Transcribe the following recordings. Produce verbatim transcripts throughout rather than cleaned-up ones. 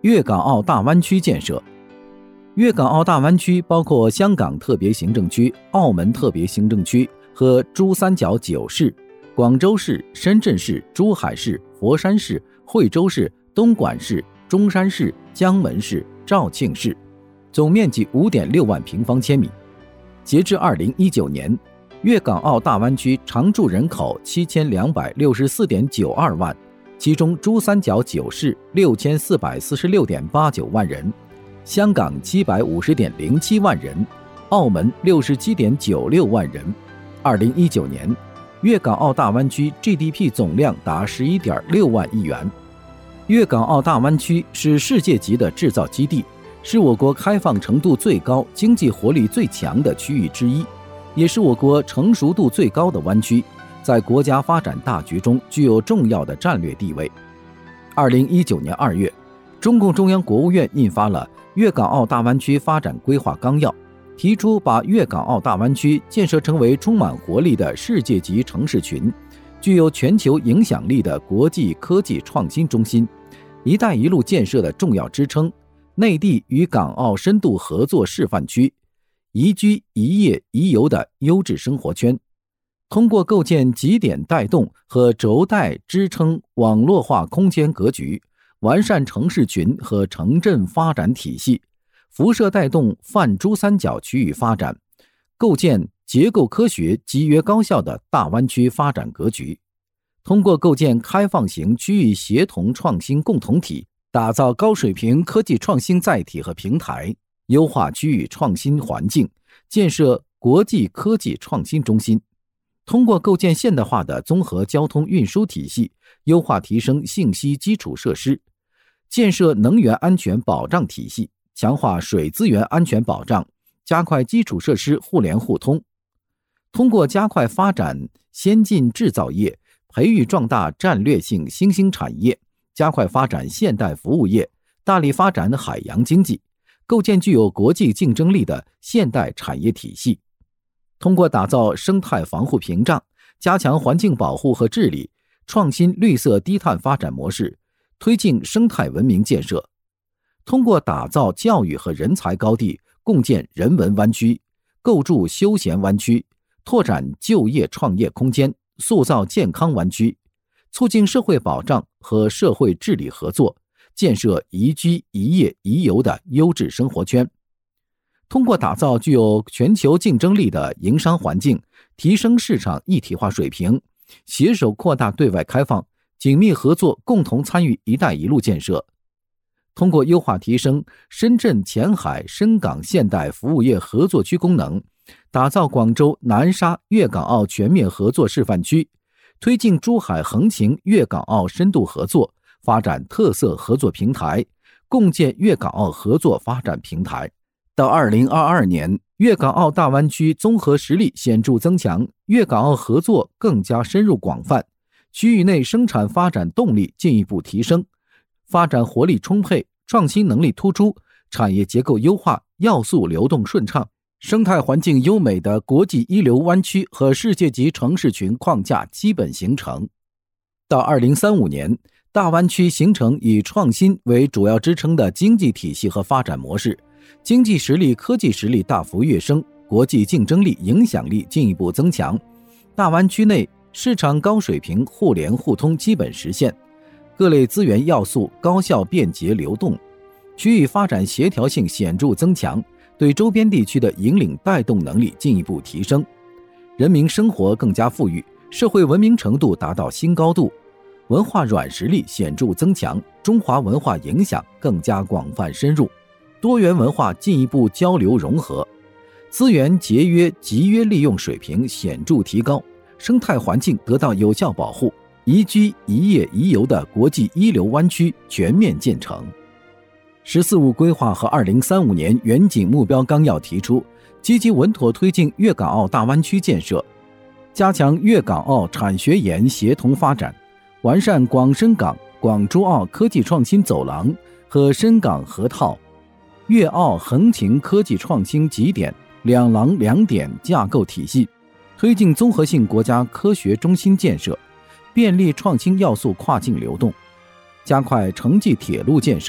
粤港澳大湾区建设。粤港澳大湾区包括香港特别行政区、澳门特别行政区和珠三角九市、广州市、深圳市、珠海市、佛山市、惠州市、东莞市、中山市、江门市、肇庆市，总面积 五点六万平方千米。截至二零一九年，粤港澳大湾区常住人口 七千两百六十四点九二万，其中珠三角九市 六千四百四十六点八九万人，香港 七百五十点零七万人，澳门 六十七点九六万人。二零一九年，粤港澳大湾区 G D P 总量达 十一点六万亿元。粤港澳大湾区是世界级的制造基地，是我国开放程度最高、经济活力最强的区域之一，也是我国成熟度最高的湾区，在国家发展大局中具有重要的战略地位。二零一九年二月，中共中央国务院印发了《粤港澳大湾区发展规划纲要》，提出把粤港澳大湾区建设成为充满活力的世界级城市群，具有全球影响力的国际科技创新中心，一带一路建设的重要支撑，内地与港澳深度合作示范区，宜居宜业宜游的优质生活圈。通过构建极点带动和轴带支撑网络化空间格局，完善城市群和城镇发展体系，辐射带动泛珠三角区域发展，构建结构科学集约高效的大湾区发展格局。通过构建开放型区域协同创新共同体，打造高水平科技创新载体和平台，优化区域创新环境，建设国际科技创新中心。通过构建现代化的综合交通运输体系，优化提升信息基础设施，建设能源安全保障体系，强化水资源安全保障，加快基础设施互联互通。通过加快发展先进制造业，培育壮大战略性新兴产业，加快发展现代服务业，大力发展海洋经济，构建具有国际竞争力的现代产业体系。通过打造生态防护屏障，加强环境保护和治理，创新绿色低碳发展模式，推进生态文明建设。通过打造教育和人才高地，共建人文湾区，构筑休闲湾区，拓展就业创业空间，塑造健康湾区，促进社会保障和社会治理合作，建设宜居宜业宜游的优质生活圈。通过打造具有全球竞争力的营商环境，提升市场一体化水平，携手扩大对外开放，紧密合作，共同参与“一带一路”建设。通过优化提升深圳前海深港现代服务业合作区功能，打造广州南沙粤港澳全面合作示范区，推进珠海横琴粤港澳深度合作，发展特色合作平台，共建粤港澳合作发展平台。到二零二二年，粤港澳大湾区综合实力显著增强，粤港澳合作更加深入广泛，区域内生产发展动力进一步提升，发展活力充沛，创新能力突出，产业结构优化，要素流动顺畅，生态环境优美的国际一流湾区和世界级城市群框架基本形成。到二零三五年，大湾区形成以创新为主要支撑的经济体系和发展模式，经济实力、科技实力大幅跃升，国际竞争力、影响力进一步增强。大湾区内市场高水平互联互通基本实现，各类资源要素高效便捷流动，区域发展协调性显著增强，对周边地区的引领带动能力进一步提升，人民生活更加富裕，社会文明程度达到新高度，文化软实力显著增强，中华文化影响更加广泛深入，多元文化进一步交流融合，资源节约集约利用水平显著提高，生态环境得到有效保护，宜居宜业宜游的国际一流湾区全面建成。十四五规划和二零三五年远景目标纲要提出，积极稳妥推进粤港澳大湾区建设，加强粤港澳产学研协同发展，完善广深港、广珠澳科技创新走廊和深港河套、粤澳横琴科技创新极点两廊两点架构体系，推进综合性国家科学中心建设，便利创新要素跨境流动，加快城际铁路建设，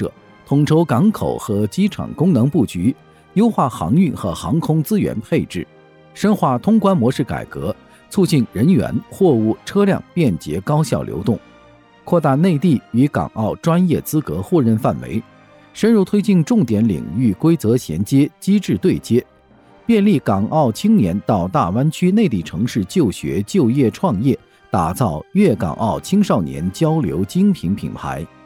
统筹港口和机场功能布局，优化航运和航空资源配置，深化通关模式改革，促进人员、货物、车辆便捷高效流动，扩大内地与港澳专业资格互认范围，深入推进重点领域规则衔接、机制对接，便利港澳青年到大湾区内地城市就学、就业、创业，打造粤港澳青少年交流精品品牌。